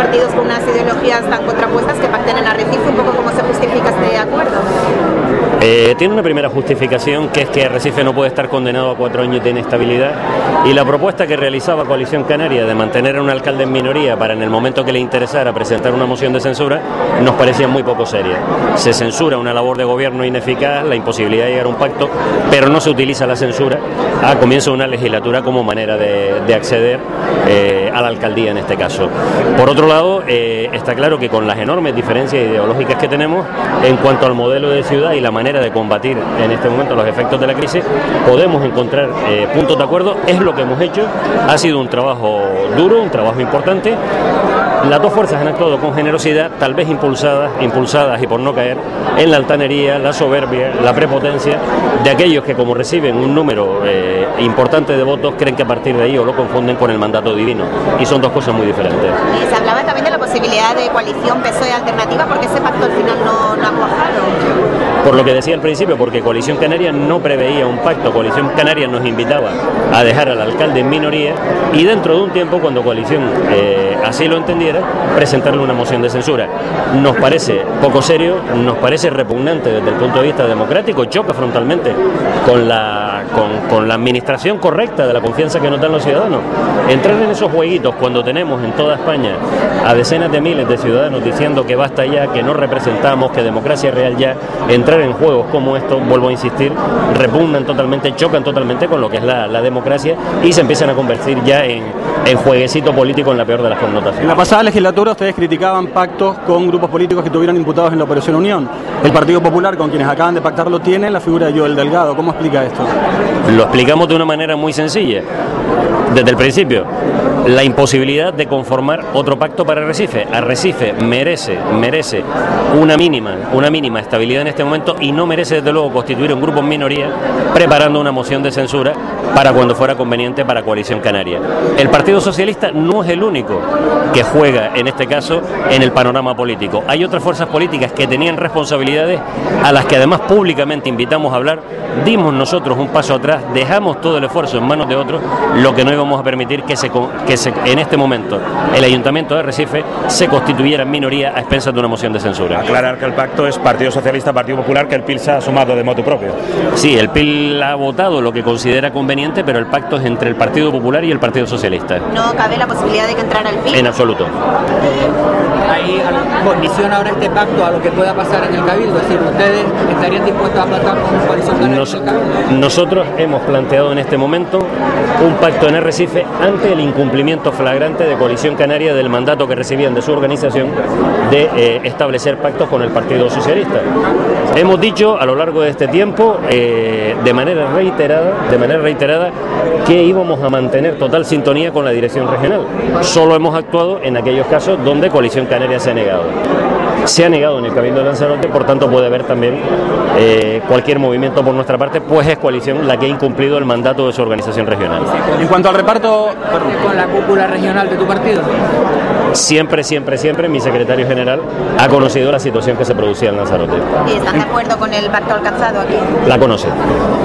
partidos con unas ideologías tan contrapuestas que pacten en Arrecife. Un poco, ¿cómo se justifica este acuerdo? Tiene una primera justificación, que es que Arrecife no puede estar condenado a 4 años de inestabilidad, y la propuesta que realizaba Coalición Canaria de mantener a un alcalde en minoría para en el momento que le interesara presentar una moción de censura nos parecía muy poco seria. Se censura una labor de gobierno ineficaz, la imposibilidad de llegar a un pacto, pero no se utiliza la censura a comienzo de una legislatura como manera de acceder a la alcaldía en este caso. Por otro lado, está claro que con las enormes diferencias ideológicas que tenemos en cuanto al modelo de ciudad y la manera de combatir en este momento los efectos de la crisis, podemos encontrar puntos de acuerdo. Es lo que hemos hecho, ha sido un trabajo duro, un trabajo importante. Las dos fuerzas han actuado con generosidad, tal vez impulsadas y por no caer en la altanería, la soberbia, la prepotencia de aquellos que, como reciben un número importante de votos, creen que a partir de ahí o lo confunden con el mandato divino, y son dos cosas muy diferentes. Y se hablaba también de la posibilidad de coalición PSOE alternativa, porque ese pacto al final no ha cuajado. Por lo que decía al principio, porque Coalición Canaria no preveía un pacto. Coalición Canaria nos invitaba a dejar al alcalde en minoría y dentro de un tiempo, cuando Coalición así lo entendiera, presentarle una moción de censura. Nos parece poco serio, nos parece repugnante desde el punto de vista democrático, choca frontalmente con la administración correcta de la confianza que nos dan los ciudadanos. Entrar en esos jueguitos cuando tenemos en toda España a decenas de miles de ciudadanos diciendo que basta ya, que no representamos, que democracia es real ya, entrar en juegos como estos, vuelvo a insistir, repugnan totalmente, chocan totalmente con lo que es la democracia y se empiezan a convertir ya en jueguecito político en la peor de las connotaciones. En la pasada legislatura ustedes criticaban pactos con grupos políticos que tuvieron imputados en la Operación Unión. El Partido Popular, con quienes acaban de pactarlo, tiene la figura de Joel Delgado. ¿Cómo explica esto? Lo explicamos de una manera muy sencilla. Desde el principio, la imposibilidad de conformar otro pacto para Arrecife. Arrecife merece una mínima estabilidad en este momento y no merece desde luego constituir un grupo en minoría preparando una moción de censura para cuando fuera conveniente para Coalición Canaria. El Partido Socialista no es el único que juega en este caso en el panorama político. Hay otras fuerzas políticas que tenían responsabilidades a las que además públicamente invitamos a hablar. Dimos nosotros un paso atrás, dejamos todo el esfuerzo en manos de otros, lo que no íbamos a permitir que en este momento el Ayuntamiento de Arrecife se constituyera en minoría a expensas de una moción de censura. Aclarar que el pacto es Partido Socialista, Partido Popular, que el PIL se ha sumado de motu propio. Sí, el PIL ha votado lo que considera conveniente, pero el pacto es entre el Partido Popular y el Partido Socialista. ¿No cabe la posibilidad de que entrara el PIL? En absoluto. ¿Hay condición ahora este pacto a lo que pueda pasar en el Cabildo? Es decir, ¿ustedes estarían dispuestos a pactar con Coalición Canaria en el Cabildo? Nosotros hemos planteado en este momento un pacto en Arrecife ante el incumplimiento flagrante de Coalición Canaria del mandato que recibían de su organización de establecer pactos con el Partido Socialista. Hemos dicho a lo largo de este tiempo, de manera reiterada, que íbamos a mantener total sintonía con la dirección regional. Solo hemos actuado en aquellos casos donde Coalición Canaria se ha negado. Se ha negado en el Cabildo de Lanzarote, por tanto puede haber también cualquier movimiento por nuestra parte, pues es Coalición la que ha incumplido el mandato de su organización regional. En cuanto al reparto... ¿Con la cúpula regional de tu partido? Siempre mi secretario general ha conocido la situación que se producía en Lanzarote. ¿Y están de acuerdo con el pacto alcanzado aquí? La conoce.